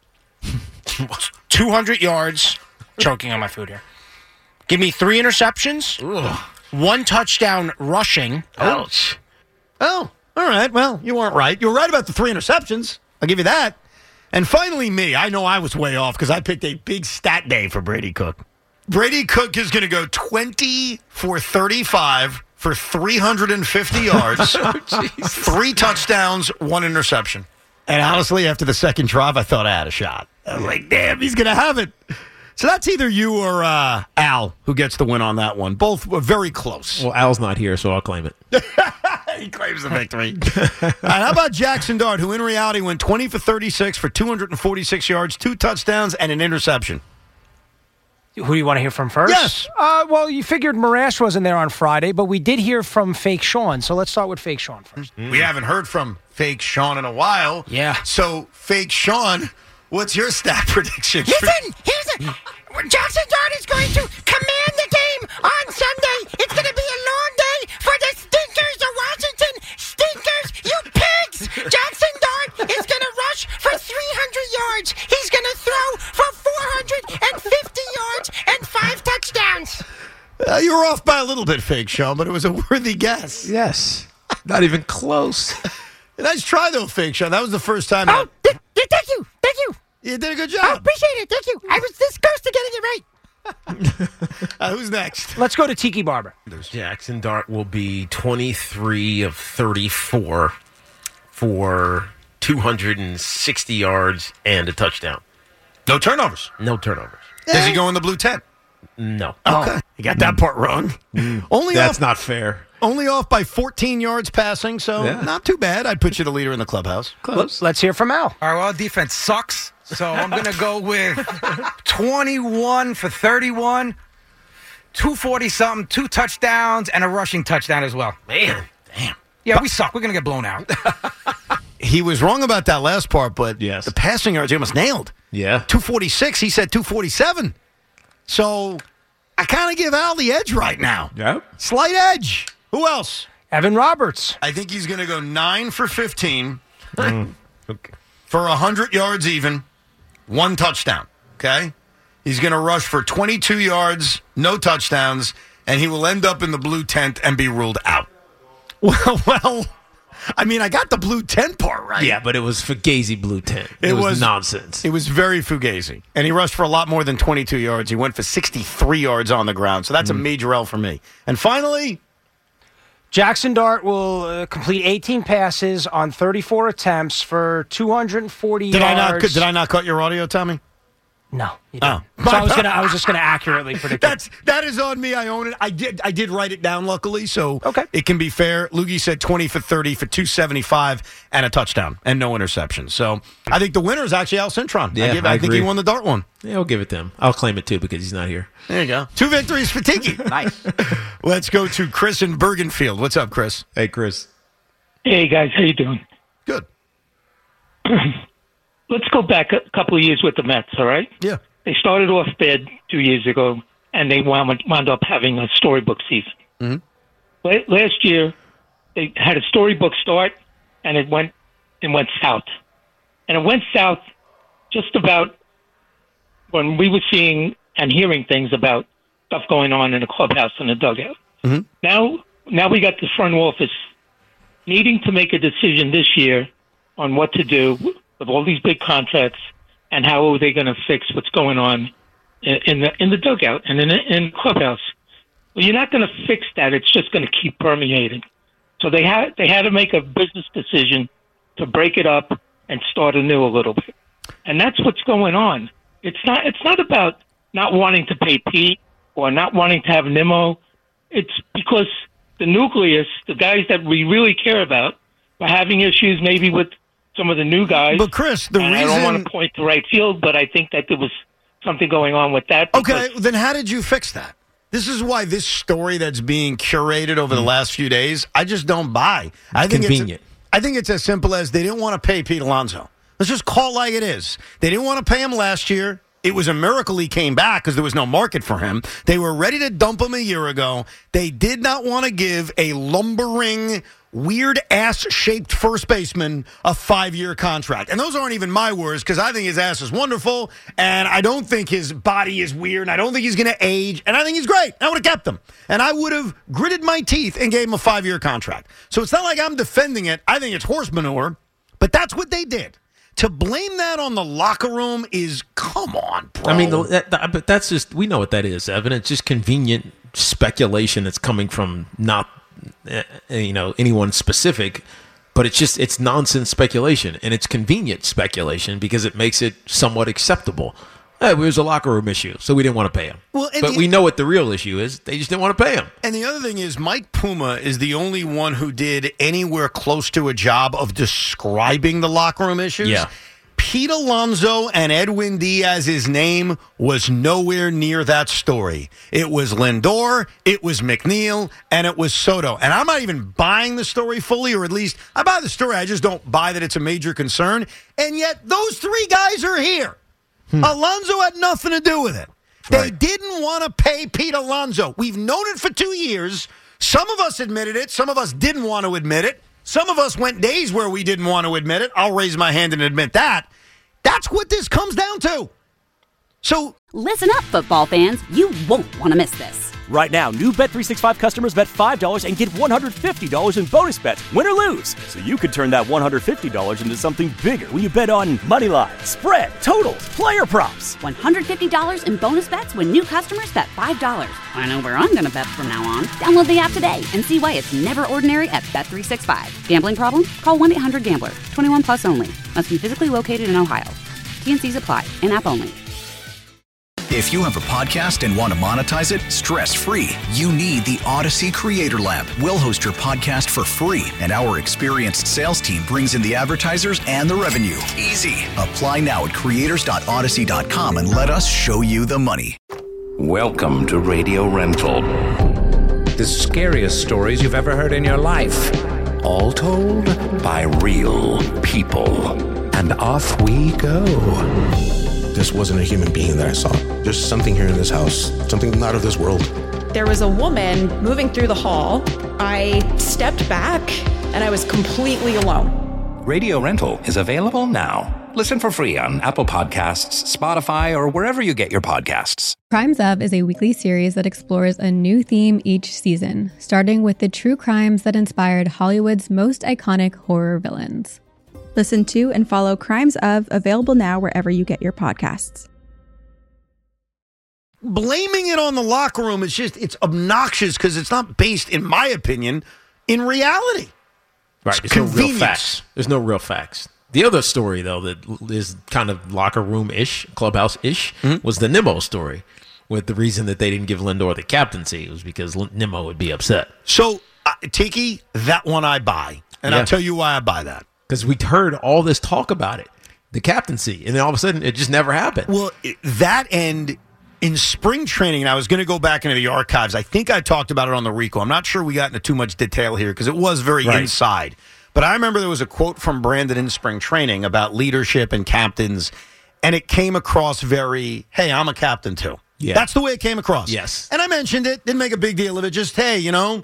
[SPEAKER 16] 200 yards. Choking on my food here. Give me 3 interceptions, 1 touchdown rushing.
[SPEAKER 7] Ouch. Oh, all right. Well, you weren't right. You were right about the 3 interceptions. I'll give you that. And finally, me. I know I was way off because I picked a big stat day for Brady Cook. Brady Cook is going to go 20 for 35 for 350 yards, 3 touchdowns, 1 interception. And honestly, after the second drive, I thought I had a shot. I was like, damn, he's going to have it. So that's either you or Al who gets the win on that one. Both were very close.
[SPEAKER 10] Well, Al's not here, so I'll claim it.
[SPEAKER 7] He claims the victory. All right, how about Jackson Dart, who in reality went 20 for 36 for 246 yards, 2 touchdowns, and an interception?
[SPEAKER 15] Who do you want to hear from first?
[SPEAKER 7] Yes.
[SPEAKER 15] Well, you figured Marash wasn't there on Friday, but we did hear from Fake Sean, so let's start with Fake Sean first.
[SPEAKER 7] We haven't heard from Fake Sean in a while.
[SPEAKER 15] Yeah.
[SPEAKER 7] So, Fake Sean, what's your stat prediction?
[SPEAKER 17] Listen, Jackson Dart is going to command the game on Sunday. It's going to be a long day for the stinkers, the Washington stinkers, you pigs. Jackson Dart is going to rush for 300 yards. He's going to throw for 450 yards and 5 touchdowns.
[SPEAKER 7] You were off by a little bit, Fake Sean, but it was a worthy guess.
[SPEAKER 10] Yes. Not even close.
[SPEAKER 7] Nice try, though, Fake Sean. That was the first time.
[SPEAKER 17] Oh, thank you. Thank you.
[SPEAKER 7] You did a good job.
[SPEAKER 17] I appreciate it. Thank you. I was this close to getting it right.
[SPEAKER 7] Who's next?
[SPEAKER 15] Let's go to Tiki Barber.
[SPEAKER 10] Jackson Dart will be 23 of 34 for 260 yards and a touchdown.
[SPEAKER 7] No turnovers.
[SPEAKER 10] No turnovers.
[SPEAKER 7] Does he go in the blue tent?
[SPEAKER 10] No.
[SPEAKER 7] Okay. You got that part wrong.
[SPEAKER 10] That's not fair.
[SPEAKER 7] Only off by 14 yards passing, so
[SPEAKER 10] Yeah.
[SPEAKER 7] not too bad. I'd put you the leader in the clubhouse.
[SPEAKER 15] Close. Let's hear from Al.
[SPEAKER 16] All right, well, defense sucks, so I'm going to go with 21 for 31, 240-something, 2 touchdowns, and a rushing touchdown as well.
[SPEAKER 10] Man.
[SPEAKER 16] Damn. Yeah, we suck. We're going to get blown out.
[SPEAKER 7] He was wrong about that last part, but
[SPEAKER 10] Yes.
[SPEAKER 7] the passing yards he almost nailed.
[SPEAKER 10] Yeah.
[SPEAKER 7] 246, he said 247. So I kind of give Al the edge right now.
[SPEAKER 10] Yep.
[SPEAKER 7] Slight edge. Who else?
[SPEAKER 15] Evan Roberts.
[SPEAKER 7] I think he's going to go 9 for 15
[SPEAKER 10] Okay.
[SPEAKER 7] for 100 yards even, 1 touchdown. Okay? He's going to rush for 22 yards, no touchdowns, and he will end up in the blue tent and be ruled out. Well, I mean, I got the blue tent part right.
[SPEAKER 10] Yeah, but it was Fugazi blue tent. It was nonsense.
[SPEAKER 7] It was very Fugazi. And he rushed for a lot more than 22 yards. He went for 63 yards on the ground. So that's a major L for me. And finally,
[SPEAKER 15] Jackson Dart will complete 18 passes on 34 attempts for 240 yards.
[SPEAKER 7] Did I not cut your audio, Tommy?
[SPEAKER 15] No, you didn't. So I was just gonna accurately predict
[SPEAKER 7] that is on me. I own it. I did write it down, luckily, so it can be fair. Loogie said 20 for 30 for 275 and a touchdown and no interceptions. So I think the winner is actually Al Cintron.
[SPEAKER 10] Yeah,
[SPEAKER 7] I think he won the Dart one.
[SPEAKER 10] Yeah, I'll give it to him. I'll claim it too because he's not here.
[SPEAKER 7] There you go. 2 victories for Tiki.
[SPEAKER 8] Nice.
[SPEAKER 7] Let's go to Chris in Bergenfield. What's up, Chris?
[SPEAKER 10] Hey, Chris.
[SPEAKER 18] Hey, guys. How you doing?
[SPEAKER 7] Good.
[SPEAKER 18] Let's go back a couple of years with the Mets, all right?
[SPEAKER 7] Yeah.
[SPEAKER 18] They started off bad 2 years ago, and they wound up having a storybook season.
[SPEAKER 7] Mm-hmm.
[SPEAKER 18] Last year, they had a storybook start, and it went south. And it went south just about when we were seeing and hearing things about stuff going on in the clubhouse and the dugout.
[SPEAKER 7] Mm-hmm.
[SPEAKER 18] Now we got the front office needing to make a decision this year on what to do with all these big contracts and how are they going to fix what's going on in the dugout and in the clubhouse. Well, you're not going to fix that. It's just going to keep permeating. So they had to make a business decision to break it up and start anew a little bit. And that's what's going on. It's not about not wanting to pay Pete or not wanting to have Nimmo. It's because the nucleus, the guys that we really care about, are having issues maybe with some of the new guys.
[SPEAKER 7] But Chris,
[SPEAKER 18] I don't want to point to right field, but I think that there was something going on with that.
[SPEAKER 7] Okay, then how did you fix that? This is why this story that's being curated over the last few days, I just don't buy. I think
[SPEAKER 10] convenient.
[SPEAKER 7] I think it's as simple as they didn't want to pay Pete Alonso. Let's just call it like it is. They didn't want to pay him last year. It was a miracle he came back because there was no market for him. They were ready to dump him a year ago. They did not want to give a lumbering, weird-ass-shaped first baseman a 5-year contract. And those aren't even my words because I think his ass is wonderful, and I don't think his body is weird, and I don't think he's going to age, and I think he's great. I would have kept him. And I would have gritted my teeth and gave him a 5-year contract. So it's not like I'm defending it. I think it's horse manure, but that's what they did. To blame that on the locker room is, come on, bro.
[SPEAKER 10] I mean, but that's just, we know what that is, Evan. It's just convenient speculation that's coming from not, anyone specific, but it's nonsense speculation, and it's convenient speculation because it makes it somewhat acceptable. Hey, it was a locker room issue, so we didn't want to pay him. Well, but we know what the real issue is. They just didn't want to pay him.
[SPEAKER 7] And the other thing is, Mike Puma is the only one who did anywhere close to a job of describing the locker room issues.
[SPEAKER 10] Yeah.
[SPEAKER 7] Pete Alonso and Edwin Diaz's name was nowhere near that story. It was Lindor, it was McNeil, and it was Soto. And I'm not even buying the story fully, or at least I buy the story. I just don't buy that it's a major concern. And yet those three guys are here. Alonso had nothing to do with it. They didn't want to pay Pete Alonso. We've known it for 2 years. Some of us admitted it. Some of us didn't want to admit it. Some of us went days where we didn't want to admit it. I'll raise my hand and admit that. That's what this comes down to. So
[SPEAKER 1] listen up, football fans. You won't want to miss this.
[SPEAKER 2] Right now, new Bet365 customers bet $5 and get $150 in bonus bets, win or lose. So you could turn that $150 into something bigger when you bet on money line, spread, totals, player props.
[SPEAKER 1] $150 in bonus bets when new customers bet $5. I know where I'm going to bet from now on. Download the app today and see why it's never ordinary at Bet365. Gambling problem? Call 1-800-GAMBLER. 21 plus only. Must be physically located in Ohio. T&Cs apply. In-app only.
[SPEAKER 3] If you have a podcast and want to monetize it stress-free, you need the Odyssey Creator Lab. We'll host your podcast for free, and our experienced sales team brings in the advertisers and the revenue. Easy. Apply now at creators.odyssey.com and let us show you the money.
[SPEAKER 4] Welcome to Radio Rental. The scariest stories you've ever heard in your life. All told by real people. And off we go.
[SPEAKER 5] This wasn't a human being that I saw. There's something here in this house, something not of this world.
[SPEAKER 6] There was a woman moving through the hall. I stepped back, and I was completely alone.
[SPEAKER 4] Radio Rental is available now. Listen for free on Apple Podcasts, Spotify, or wherever you get your podcasts.
[SPEAKER 19] Crimes Of is a weekly series that explores a new theme each season, starting with the true crimes that inspired Hollywood's most iconic horror villains.
[SPEAKER 11] Listen to and follow Crimes Of, available now wherever you get your podcasts.
[SPEAKER 7] Blaming it on the locker room is it's obnoxious because it's not based, in my opinion, in reality.
[SPEAKER 10] Right, there's no real facts. There's no real facts. The other story, though, that is kind of locker room-ish, clubhouse-ish, was the Nimmo story, with the reason that they didn't give Lindor the captaincy was because Nimmo would be upset.
[SPEAKER 7] So, Tiki, that one I buy, and I'll tell you why I buy that.
[SPEAKER 10] Because we heard all this talk about it, the captaincy, and then all of a sudden it just never happened.
[SPEAKER 7] Well, that and in spring training, and I was going to go back into the archives. I think I talked about it on the Rico. I'm not sure we got into too much detail here because it was very inside. But I remember there was a quote from Brandon in spring training about leadership and captains, and it came across very, hey, I'm a captain too.
[SPEAKER 10] Yeah.
[SPEAKER 7] That's the way it came across.
[SPEAKER 10] Yes.
[SPEAKER 7] And I mentioned it, didn't make a big deal of it, just, hey,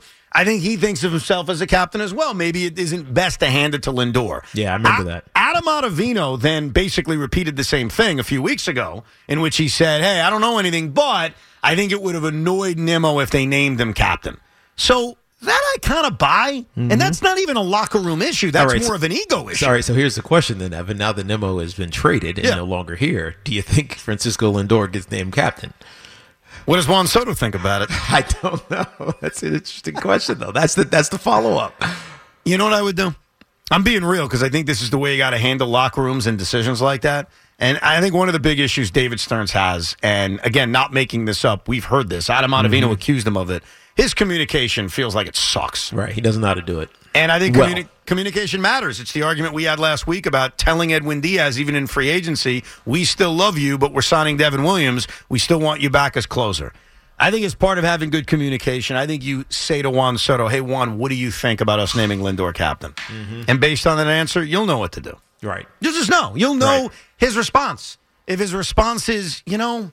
[SPEAKER 7] I think he thinks of himself as a captain as well. Maybe it isn't best to hand it to Lindor.
[SPEAKER 10] Yeah, I remember that.
[SPEAKER 7] Adam Ottavino then basically repeated the same thing a few weeks ago, in which he said, hey, I don't know anything, but I think it would have annoyed Nimmo if they named him captain. So that I kind of buy, and that's not even a locker room issue. That's more of an ego issue.
[SPEAKER 10] All right, so here's the question then, Evan. Now that Nimmo has been traded and no longer here, do you think Francisco Lindor gets named captain?
[SPEAKER 7] What does Juan Soto think about it?
[SPEAKER 10] I don't know. That's an interesting question, though. That's the follow-up.
[SPEAKER 7] You know what I would do? I'm being real because I think this is the way you got to handle locker rooms and decisions like that. And I think one of the big issues David Stearns has, and again, not making this up, we've heard this. Adam Ottavino accused him of it. His communication feels like it sucks.
[SPEAKER 10] Right. He doesn't know how to do it.
[SPEAKER 7] And I think communication matters. It's the argument we had last week about telling Edwin Diaz, even in free agency, we still love you, but we're signing Devin Williams. We still want you back as closer. I think it's part of having good communication. I think you say to Juan Soto, hey, Juan, what do you think about us naming Lindor captain? And based on that answer, you'll know what to do.
[SPEAKER 10] Right.
[SPEAKER 7] You'll just know. You'll know his response. If his response is,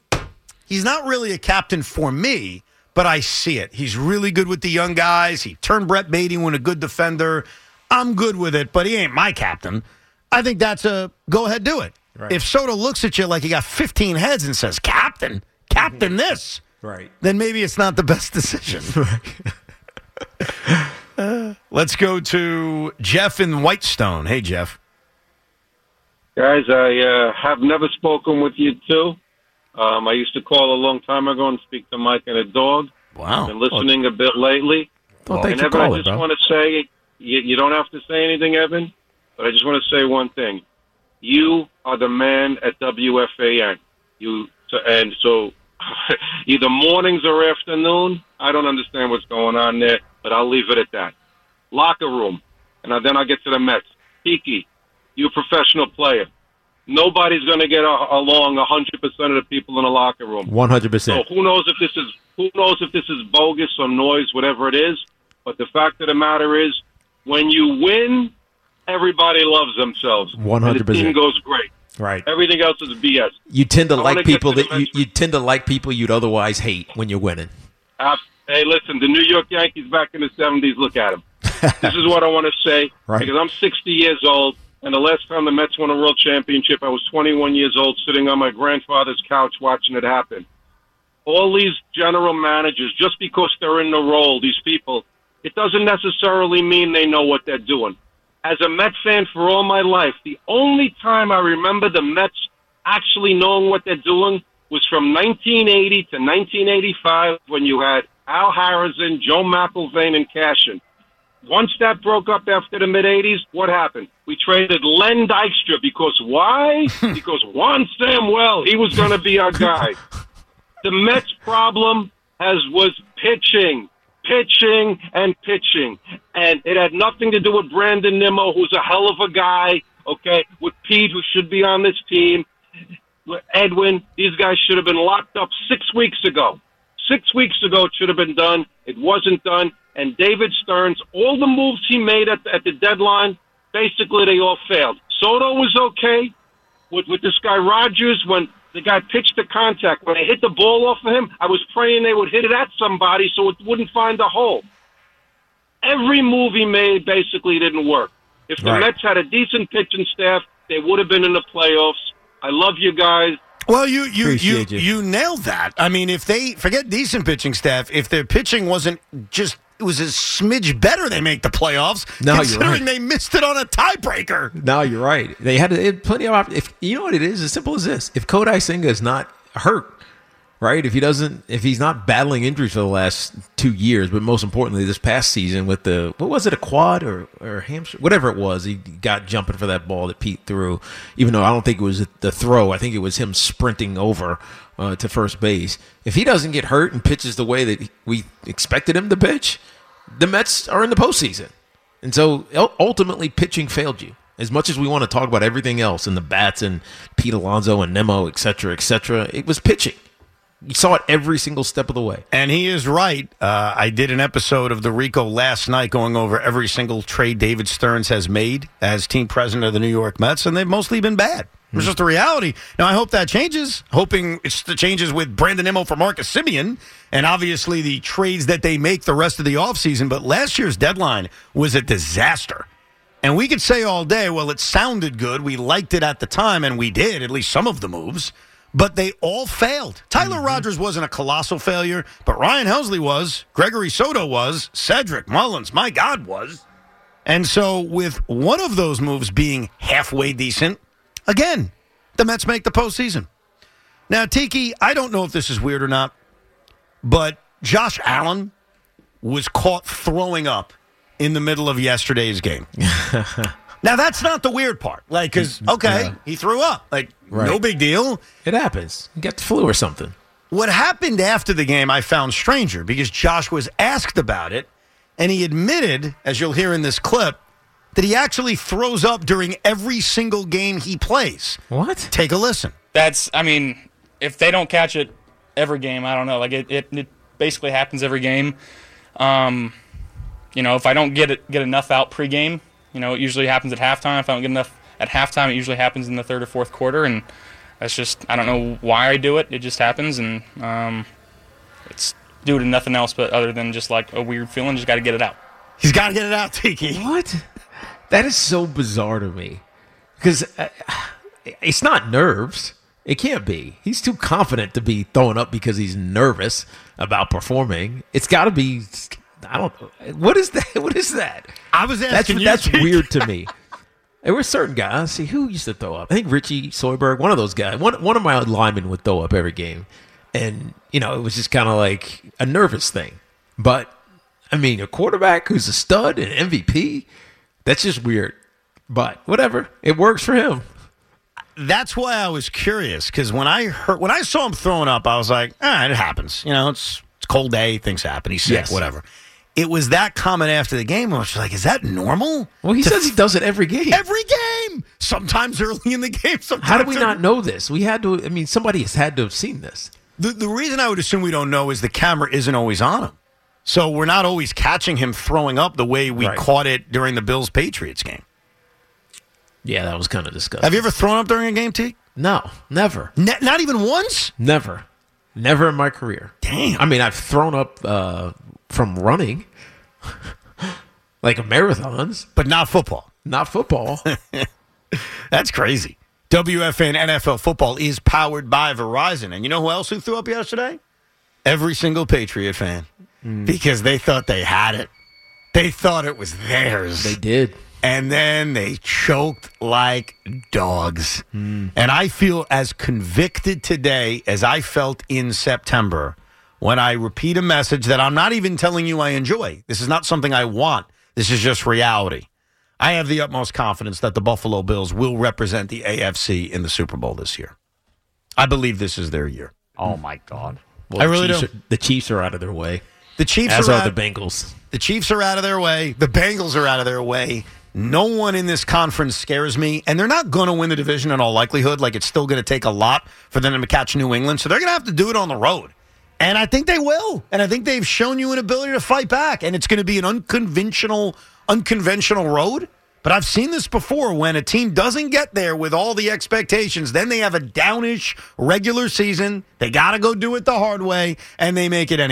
[SPEAKER 7] he's not really a captain for me, but I see it. He's really good with the young guys. He turned Brett Beatty into a good defender. I'm good with it, but he ain't my captain. I think that's a go ahead, do it. Right. If Soto looks at you like he got 15 heads and says, captain this, then maybe it's not the best decision. Let's go to Jeff in Whitestone. Hey, Jeff.
[SPEAKER 20] Guys, I have never spoken with you two. I used to call a long time ago and speak to Mike and a dog.
[SPEAKER 7] Wow.
[SPEAKER 20] I've been listening a bit lately.
[SPEAKER 10] Well,
[SPEAKER 20] and Evan, I just want to say, you don't have to say anything, Evan, but I just want to say one thing. You are the man at WFAN. And so either mornings or afternoon, I don't understand what's going on there, but I'll leave it at that. Locker room, and then I'll get to the Mets. Tiki, you're a professional player. Nobody's going to get along 100% of the people in the locker room.
[SPEAKER 10] 100%.
[SPEAKER 20] So who knows if this is bogus or noise, whatever it is. But the fact of the matter is, when you win, everybody loves themselves.
[SPEAKER 10] 100%.
[SPEAKER 20] And the team goes great.
[SPEAKER 10] Right.
[SPEAKER 20] Everything else is BS.
[SPEAKER 10] You tend to like people you tend to like people you'd otherwise hate when you're winning.
[SPEAKER 20] Hey, listen, the New York Yankees back in the 70s, look at them. This is what I want to say, because I'm 60 years old. And the last time the Mets won a world championship, I was 21 years old sitting on my grandfather's couch watching it happen. All these general managers, just because they're in the role, these people, it doesn't necessarily mean they know what they're doing. As a Mets fan for all my life, the only time I remember the Mets actually knowing what they're doing was from 1980 to 1985 when you had Al Harrison, Joe McIlvaine, and Cashin. Once that broke up after the mid-'80s, what happened? We traded Len Dykstra because why? Because Juan Samuel, he was going to be our guy. The Mets' problem was pitching. And it had nothing to do with Brandon Nimmo, who's a hell of a guy, okay, with Pete, who should be on this team, with Edwin. These guys should have been locked up 6 weeks ago. 6 weeks ago it should have been done. It wasn't done. And David Stearns, all the moves he made at the deadline, basically they all failed. Soto was okay with this guy Rogers when the guy pitched the contact. When they hit the ball off of him, I was praying they would hit it at somebody so it wouldn't find a hole. Every move he made basically didn't work. If the Mets had a decent pitching staff, They would have been in the playoffs. I love you guys.
[SPEAKER 7] Well, you nailed that. I mean, if they forget decent pitching staff, if their pitching wasn't just it was a smidge better, they make the playoffs.
[SPEAKER 10] No,
[SPEAKER 7] considering
[SPEAKER 10] you're right.
[SPEAKER 7] they missed it on a tiebreaker.
[SPEAKER 10] No, you're right. They had plenty of. If you know what it is, as simple as this: if Kodai Senga is not hurt, right? If he's not battling injuries for the last 2 years, but most importantly, this past season with what was it, a quad or hamstring, whatever it was, he got jumping for that ball that Pete threw. Even though I don't think it was the throw, I think it was him sprinting over to first base. If he doesn't get hurt and pitches the way that we expected him to pitch, the Mets are in the postseason. And so ultimately, pitching failed you. As much as we want to talk about everything else and the bats and Pete Alonso and Nemo, et cetera, it was pitching. You saw it every single step of the way.
[SPEAKER 7] And he is right. I did an episode of the Rico last night going over every single trade David Stearns has made as team president of the New York Mets, and they've mostly been bad. It's just the reality. Now, I hope that changes. Hoping it's the changes with Brandon Nimmo for Marcus Semien, and obviously the trades that they make the rest of the offseason. But last year's deadline was a disaster. And we could say all day, well, it sounded good. We liked it at the time, and we did, at least some of the moves. But they all failed. Tyler Rogers wasn't a colossal failure, but Ryan Helsley was. Gregory Soto was. Cedric Mullins, my God, was. And so with one of those moves being halfway decent, again, the Mets make the postseason. Now, Tiki, I don't know if this is weird or not, but Josh Allen was caught throwing up in the middle of yesterday's game. Now, that's not the weird part. Like, because, he threw up. Like, no big deal.
[SPEAKER 10] It happens. You got the flu or something.
[SPEAKER 7] What happened after the game I found stranger because Josh was asked about it, and he admitted, as you'll hear in this clip, that he actually throws up during every single game he plays.
[SPEAKER 10] What?
[SPEAKER 7] Take a listen.
[SPEAKER 21] If they don't catch it every game, I don't know. Like, it basically happens every game. If I don't get enough out pregame, it usually happens at halftime. If I don't get enough at halftime, it usually happens in the third or fourth quarter, and that's just, I don't know why I do it. It just happens, and it's due to nothing else but other than just like a weird feeling. Just got to get it out.
[SPEAKER 7] He's got to get it out, Tiki.
[SPEAKER 10] What? That is so bizarre to me because it's not nerves. It can't be. He's too confident to be throwing up because he's nervous about performing. It's got to be. I don't know. What is that? What is that?
[SPEAKER 7] I was asking
[SPEAKER 10] That's weird to me. There were certain guys. See, who used to throw up? I think Richie Soyberg, one of those guys. One of my linemen would throw up every game. And, it was just kind of like a nervous thing. But, a quarterback who's a stud and MVP, that's just weird. But whatever. It works for him.
[SPEAKER 7] That's why I was curious, because when I saw him throwing up, I was like, it happens. It's a cold day, things happen, he's sick, whatever. It was that comment after the game, I was like, is that normal?
[SPEAKER 10] Well, he says he does it every game.
[SPEAKER 7] Every game! Sometimes early in the game, sometimes.
[SPEAKER 10] How do we not know this? We had to, somebody has had to have seen this.
[SPEAKER 7] The reason I would assume we don't know is the camera isn't always on him. So we're not always catching him throwing up the way we caught it during the Bills-Patriots game.
[SPEAKER 10] Yeah, that was kind of disgusting.
[SPEAKER 7] Have you ever thrown up during a game, T?
[SPEAKER 10] No, never.
[SPEAKER 7] Not even once?
[SPEAKER 10] Never. Never in my career.
[SPEAKER 7] Damn.
[SPEAKER 10] I've thrown up from running, like marathons.
[SPEAKER 7] But not football.
[SPEAKER 10] Not football.
[SPEAKER 7] That's crazy. WFN NFL football is powered by Verizon. And you know who else who threw up yesterday? Every single Patriot fan. Because they thought they had it. They thought it was theirs.
[SPEAKER 10] They did.
[SPEAKER 7] And then they choked like dogs. And I feel as convicted today as I felt in September when I repeat a message that I'm not even telling you I enjoy. This is not something I want. This is just reality. I have the utmost confidence that the Buffalo Bills will represent the AFC in the Super Bowl this year. I believe this is their year.
[SPEAKER 8] Oh, my God.
[SPEAKER 10] Well,
[SPEAKER 7] I really do.
[SPEAKER 10] The Chiefs are out of their way.
[SPEAKER 7] The Chiefs
[SPEAKER 10] are the Bengals.
[SPEAKER 7] The Chiefs are out of their way. The Bengals are out of their way. No one in this conference scares me, and they're not going to win the division in all likelihood. Like, it's still going to take a lot for them to catch New England, so they're going to have to do it on the road. And I think they will. And I think they've shown you an ability to fight back, and it's going to be an unconventional road. But I've seen this before when a team doesn't get there with all the expectations. Then they have a downish regular season. They got to go do it the hard way, and they make it anyway.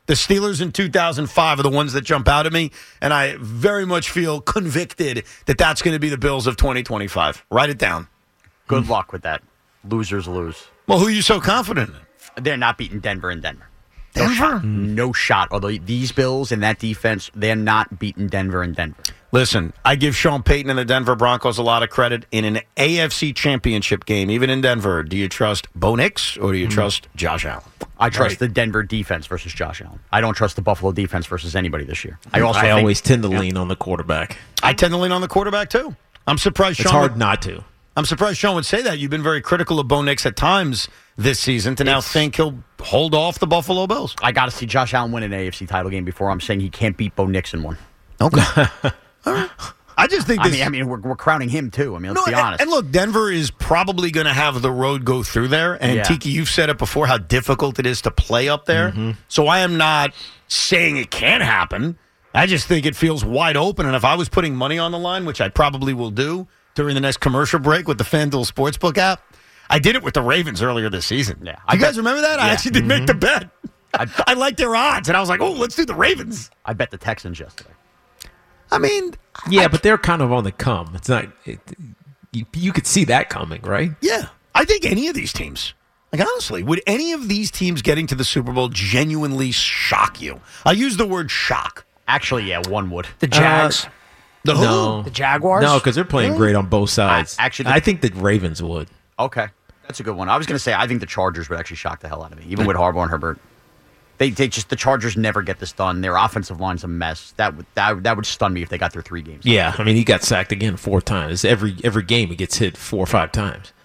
[SPEAKER 7] The Steelers in 2005 are the ones that jump out at me, and I very much feel convicted that that's going to be the Bills of 2025. Write it down.
[SPEAKER 8] Good luck with that. Losers lose.
[SPEAKER 7] Well, who are you so confident in?
[SPEAKER 8] They're not beating Denver in Denver.
[SPEAKER 7] Denver?
[SPEAKER 8] No shot. Although these Bills and that defense, they're not beating Denver in Denver.
[SPEAKER 7] Listen, I give Sean Payton and the Denver Broncos a lot of credit. In an AFC championship game, even in Denver, do you trust Bo Nix or do you trust Josh Allen?
[SPEAKER 8] I trust the Denver defense versus Josh Allen. I don't trust the Buffalo defense versus anybody this year.
[SPEAKER 10] I always tend to lean on the quarterback.
[SPEAKER 7] I tend to lean on the quarterback, too. I'm surprised
[SPEAKER 10] It's
[SPEAKER 7] Sean
[SPEAKER 10] hard not to.
[SPEAKER 7] I'm surprised Sean would say that. You've been very critical of Bo Nix at times this season to now think he'll hold off the Buffalo Bills.
[SPEAKER 8] I got to see Josh Allen win an AFC title game before I'm saying he can't beat Bo Nix in one.
[SPEAKER 7] Okay. All right. I just think this...
[SPEAKER 8] I mean, we're crowning him, too. I mean, let's be honest.
[SPEAKER 7] And look, Denver is probably going to have the road go through there. And, Tiki, you've said it before, how difficult it is to play up there. Mm-hmm. So I am not saying it can't happen. I just think it feels wide open. And if I was putting money on the line, which I probably will do during the next commercial break with the FanDuel Sportsbook app, I did it with the Ravens earlier this season. Yeah. You guys remember that? Yeah. I actually did make the bet. I liked their odds. And I was like, oh, let's do the Ravens.
[SPEAKER 8] I bet the Texans yesterday.
[SPEAKER 7] I mean...
[SPEAKER 10] Yeah, but they're kind of on the come. It's not... You could see that coming, right?
[SPEAKER 7] Yeah. I think any of these teams... Like, honestly, would any of these teams getting to the Super Bowl genuinely shock you? I use the word shock.
[SPEAKER 8] Actually, yeah, one would.
[SPEAKER 15] The Jags.
[SPEAKER 7] The who?
[SPEAKER 10] No.
[SPEAKER 15] The Jaguars?
[SPEAKER 10] No, because they're playing great on both sides. I think the Ravens would.
[SPEAKER 8] Okay. That's a good one. I was going to say, I think the Chargers would actually shock the hell out of me, even with Harbaugh and Herbert. They just, the Chargers never get this done. Their offensive line's a mess. That would stun me if they got through 3 games.
[SPEAKER 10] Yeah, I mean, he got sacked again 4 times. Every game he gets hit 4 or 5 times.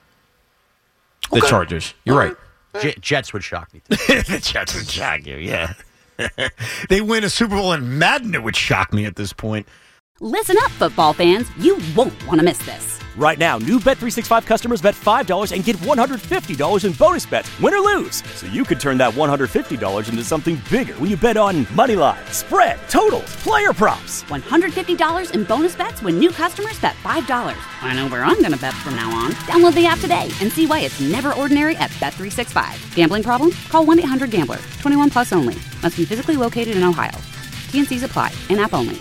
[SPEAKER 10] The Chargers. You're right.
[SPEAKER 8] Jets would shock me.
[SPEAKER 7] The Jets would shock you, yeah. They win a Super Bowl in Madden, it would shock me at this point.
[SPEAKER 1] Listen up, football fans. You won't want to miss this.
[SPEAKER 2] Right now, new Bet365 customers bet $5 and get $150 in bonus bets, win or lose. So you could turn that $150 into something bigger when you bet on money line, spread, totals, player props.
[SPEAKER 1] $150 in bonus bets when new customers bet $5. I know where I'm going to bet from now on. Download the app today and see why it's never ordinary at Bet365. Gambling problem? Call 1-800-GAMBLER. 21 plus only. Must be physically located in Ohio. T&Cs apply. In-app only.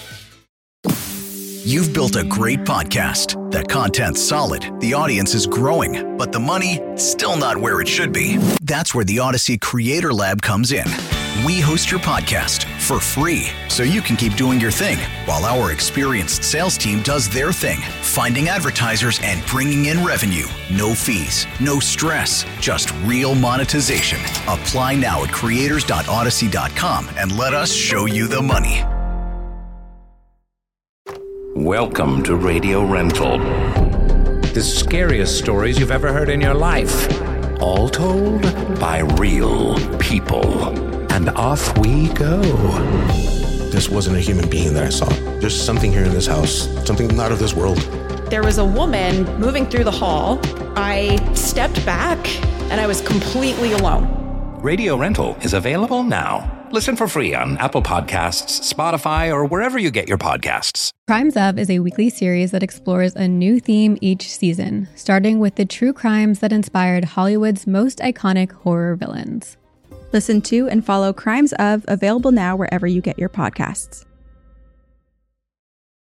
[SPEAKER 3] You've built a great podcast. The content's solid, the audience is growing, but the money, still not where it should be. That's where the Odyssey Creator Lab comes in. We host your podcast for free, so you can keep doing your thing, while our experienced sales team does their thing, finding advertisers and bringing in revenue. No fees, no stress, just real monetization. Apply now at creators.odyssey.com and let us show you the money.
[SPEAKER 4] Welcome to Radio Rental. The scariest stories you've ever heard in your life. All told by real people. And off we go.
[SPEAKER 5] This wasn't a human being that I saw. There's something here in this house, something not of this world.
[SPEAKER 6] There was a woman moving through the hall. I stepped back and I was completely alone.
[SPEAKER 4] Radio Rental is available now. Listen for free on Apple Podcasts, Spotify, or wherever you get your podcasts.
[SPEAKER 19] Crimes Of is a weekly series that explores a new theme each season, starting with the true crimes that inspired Hollywood's most iconic horror villains.
[SPEAKER 11] Listen to and follow Crimes Of, available now wherever you get your podcasts.